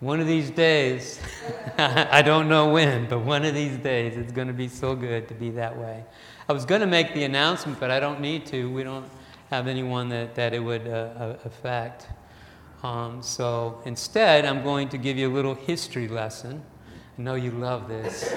One of these days, I don't know when, but one of these days it's going to be so good to be that way. I was going to make the announcement, but I don't need to. We don't have anyone that it would affect. So instead, I'm going to give you a little history lesson. I know you love this.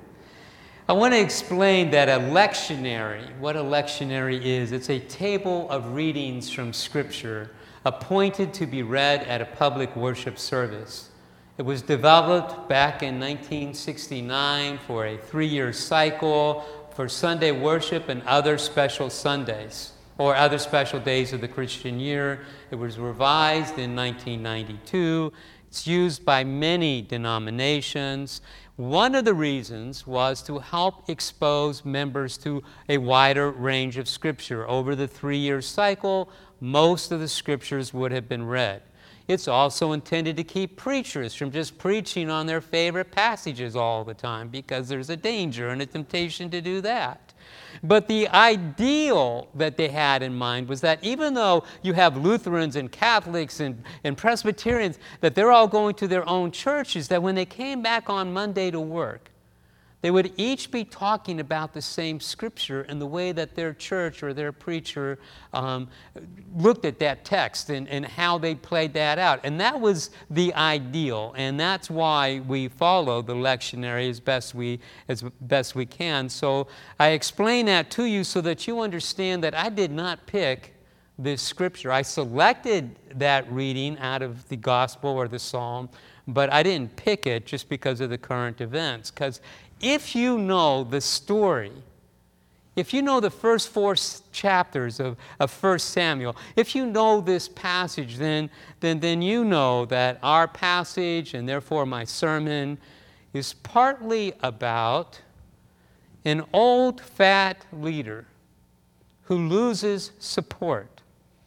I want to explain that a lectionary, what a lectionary is. It's a table of readings from Scripture appointed to be read at a public worship service. It was developed back in 1969 for a 3-year cycle for Sunday worship and other special Sundays or other special days of the Christian year. It was revised in 1992. It's used by many denominations. One of the reasons was to help expose members to a wider range of Scripture. Over the 3-year cycle, most of the Scriptures would have been read. It's also intended to keep preachers from just preaching on their favorite passages all the time, because there's a danger and a temptation to do that. But the ideal that they had in mind was that even though you have Lutherans and Catholics and Presbyterians, that they're all going to their own churches, that when they came back on Monday to work, they would each be talking about the same Scripture in the way that their church or their preacher looked at that text and how they played that out. And that was the ideal, and that's why we follow the lectionary as best we can. So I explain that to you so that you understand that I did not pick this Scripture. I selected that reading out of the Gospel or the Psalm, but I didn't pick it just because of the current events. Because if you know the story, if you know the first 4 chapters of 1 Samuel, if you know this passage, then you know that our passage, and therefore my sermon, is partly about an old fat leader who loses support,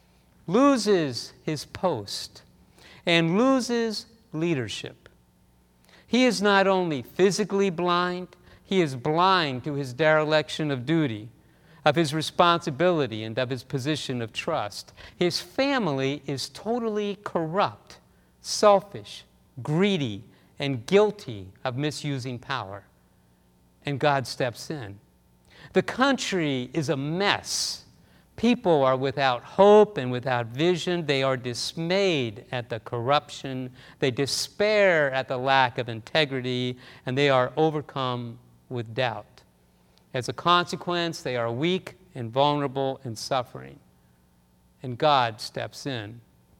loses his post, and loses leadership. He is not only physically blind, he is blind to his dereliction of duty, of his responsibility, and of his position of trust. His family is totally corrupt, selfish, greedy, and guilty of misusing power. And God steps in. The country is a mess. People are without hope and without vision. They are dismayed at the corruption. They despair at the lack of integrity, and they are overcome with doubt. As a consequence, they are weak and vulnerable and suffering. And God steps in.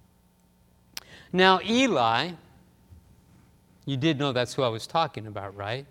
Now, Eli, you did know that's who I was talking about, right?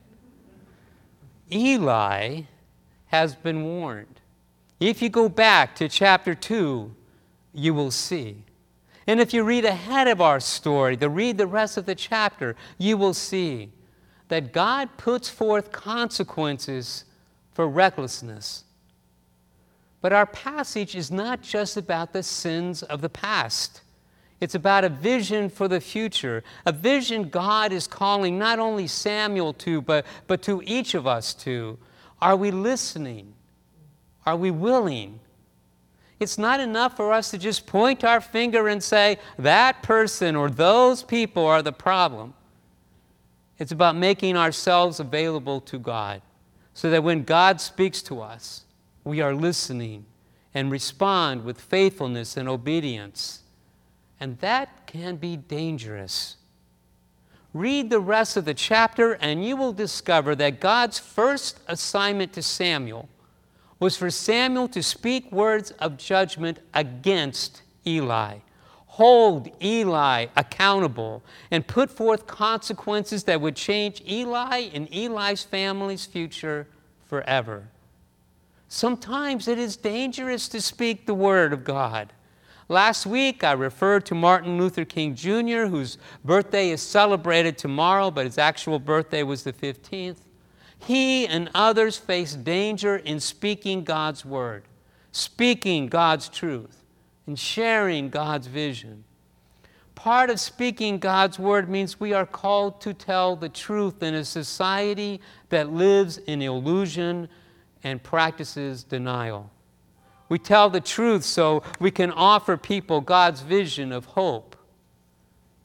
Eli has been warned. If you go back to chapter 2, you will see. And if you read ahead of our story, read the rest of the chapter, you will see that God puts forth consequences for recklessness. But our passage is not just about the sins of the past. It's about a vision for the future, a vision God is calling not only Samuel to, but to each of us to. Are we listening? Are we willing? It's not enough for us to just point our finger and say, that person or those people are the problem. It's about making ourselves available to God so that when God speaks to us, we are listening and respond with faithfulness and obedience. And that can be dangerous. Read the rest of the chapter and you will discover that God's first assignment to Samuel was for Samuel to speak words of judgment against Eli, hold Eli accountable, and put forth consequences that would change Eli and Eli's family's future forever. Sometimes it is dangerous to speak the word of God. Last week, I referred to Martin Luther King Jr., whose birthday is celebrated tomorrow, but his actual birthday was the 15th. He and others face danger in speaking God's word, speaking God's truth, and sharing God's vision. Part of speaking God's word means we are called to tell the truth in a society that lives in illusion and practices denial. We tell the truth so we can offer people God's vision of hope.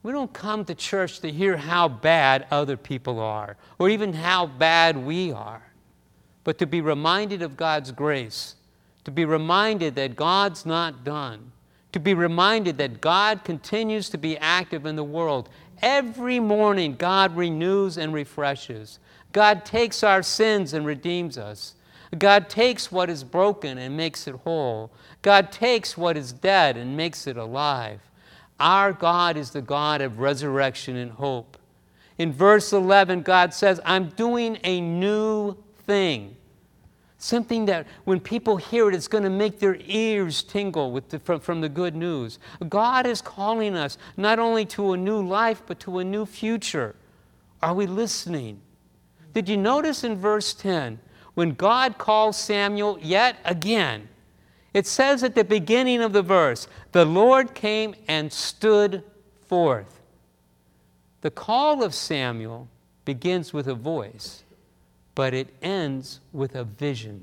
We don't come to church to hear how bad other people are or even how bad we are, but to be reminded of God's grace, to be reminded that God's not done, to be reminded that God continues to be active in the world. Every morning, God renews and refreshes. God takes our sins and redeems us. God takes what is broken and makes it whole. God takes what is dead and makes it alive. Our God is the God of resurrection and hope. In verse 11, God says, I'm doing a new thing. Something that when people hear it, it's going to make their ears tingle from the good news. God is calling us not only to a new life, but to a new future. Are we listening? Did you notice in verse 10, when God calls Samuel yet again, it says at the beginning of the verse, the Lord came and stood forth. The call of Samuel begins with a voice, but it ends with a vision.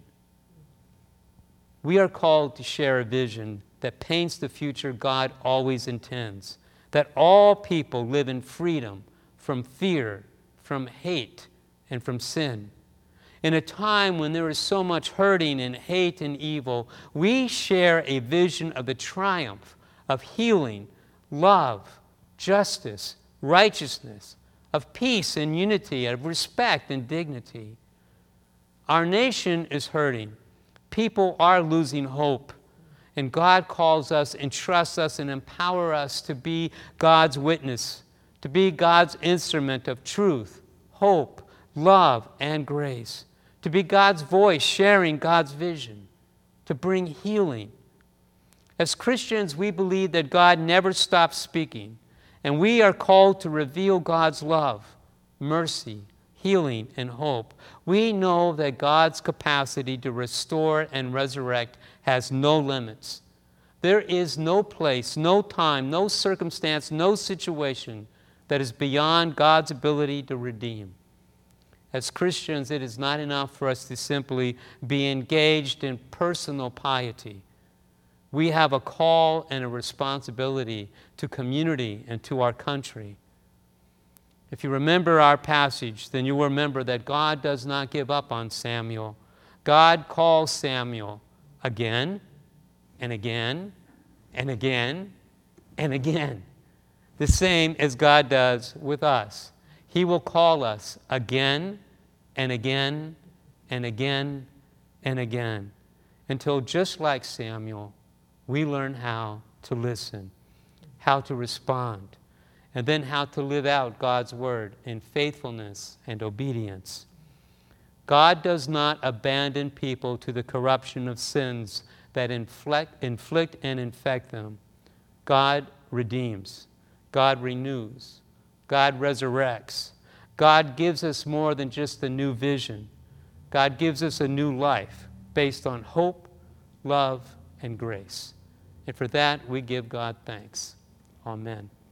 We are called to share a vision that paints the future God always intends, that all people live in freedom from fear, from hate, and from sin. In a time when there is so much hurting and hate and evil, we share a vision of the triumph of healing, love, justice, righteousness, of peace and unity, of respect and dignity. Our nation is hurting. People are losing hope. And God calls us, entrusts us, and empowers us to be God's witness, to be God's instrument of truth, hope, love, and grace, to be God's voice sharing God's vision, to bring healing. As Christians, we believe that God never stops speaking, and we are called to reveal God's love, mercy, healing, and hope. We know that God's capacity to restore and resurrect has no limits. There is no place, no time, no circumstance, no situation that is beyond God's ability to redeem. As Christians, it is not enough for us to simply be engaged in personal piety. We have a call and a responsibility to community and to our country. If you remember our passage, then you will remember that God does not give up on Samuel. God calls Samuel again and again and again and again, the same as God does with us. He will call us again and again and again and again until, just like Samuel, we learn how to listen, how to respond, and then how to live out God's word in faithfulness and obedience. God does not abandon people to the corruption of sins that inflict and infect them. God redeems. God renews. God resurrects. God gives us more than just a new vision. God gives us a new life based on hope, love, and grace. And for that, we give God thanks. Amen.